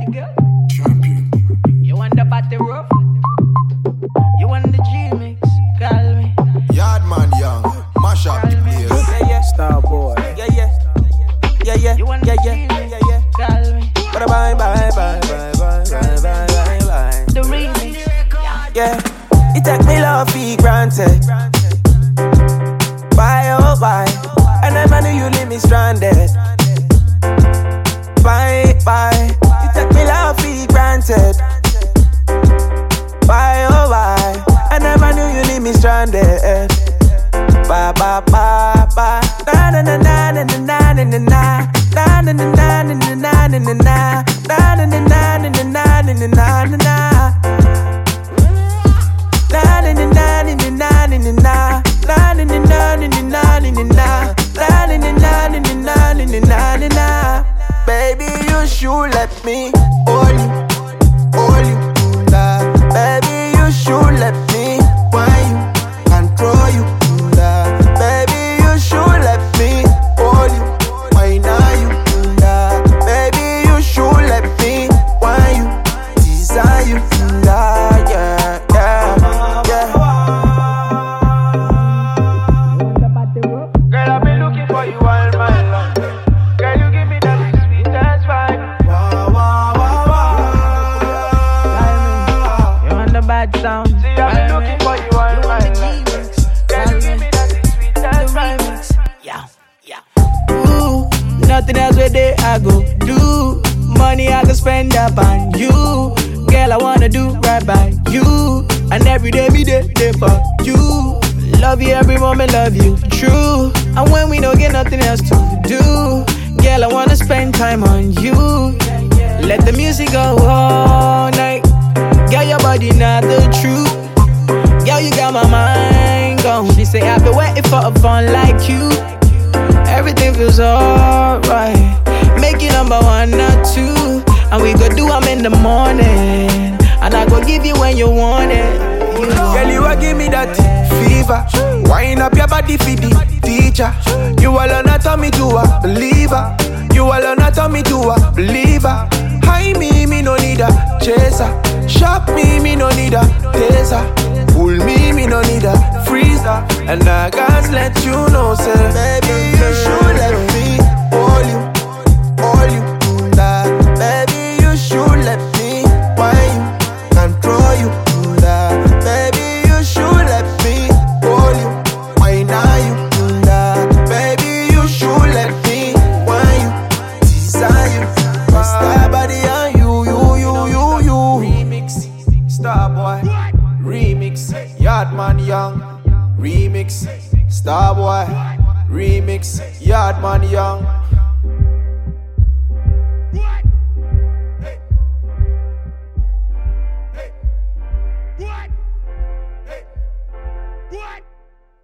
girl. Champion. You want the party rough? You want the G-mix? Call me. Yardman Young, mash up the place. Yeah, yeah, star boy. Yeah, yeah. Yeah, yeah. You want yeah, the yeah. G-mix? Yeah, yeah. Call me. Bye, bye, bye, bye, bye, bye, bye, bye, bye. The remix. Yeah, you take me love for granted. Why, oh, why? I never knew you leave me stranded. Bye, bye. You take me love for granted. Why, oh, why? I never knew you leave me stranded. Bye, bye, bye, bye. Na na na na na na na na na. Na na na na na na na na na. Na na na na na na na na na na na. Na na na na na na na na na. Na na na na na na na na na. Na na na na na na na na na na. Baby, you should let me hold you, nah. Baby, you should let me wine you, control you, nah. Baby, you should let me hold you, wine you, nah. Baby, you should let me wine you, desire you, nah. Yeah, yeah, yeah. Girl, I've been looking for you all my life. Girl, you give me that sweet ass vibe. You want the bad sound? See, I've been looking for you all my life. Girl, you give me that sweet ass vibe. Yeah, yeah. Ooh, nothing else with it I go do. Money I can spend up on you. Girl, I wanna do right by you. And every day me day for you. Love you every moment, love you true. And when we don't get nothing else to do, girl, I wanna spend time on you. Let the music go all night. Girl, your body not the truth. Girl, you got my mind gone. She say I've been waiting for a fun like you. Everything feels alright. Make you number one or two. And we go do 'em in the morning. And I go give you when you want it. You know. Girl, you a give me that fever. Wind up your body for the teacher. You all on a turn me to a believer. You all on a turn me to a believer. High me no need a chaser. Shock me no need a taser. Pull me no need a freezer. And I gotta let you know, say, baby, you should let me hold you, nah. Baby, you should let me wine you, control you, nah. Baby, you should let me hold you, wine you, nah. Baby, you should let me wine you, desire you, star body on you. Remix, star boy. Remix, Yardman Young. Remix, star boy. Remix, Yardman Young.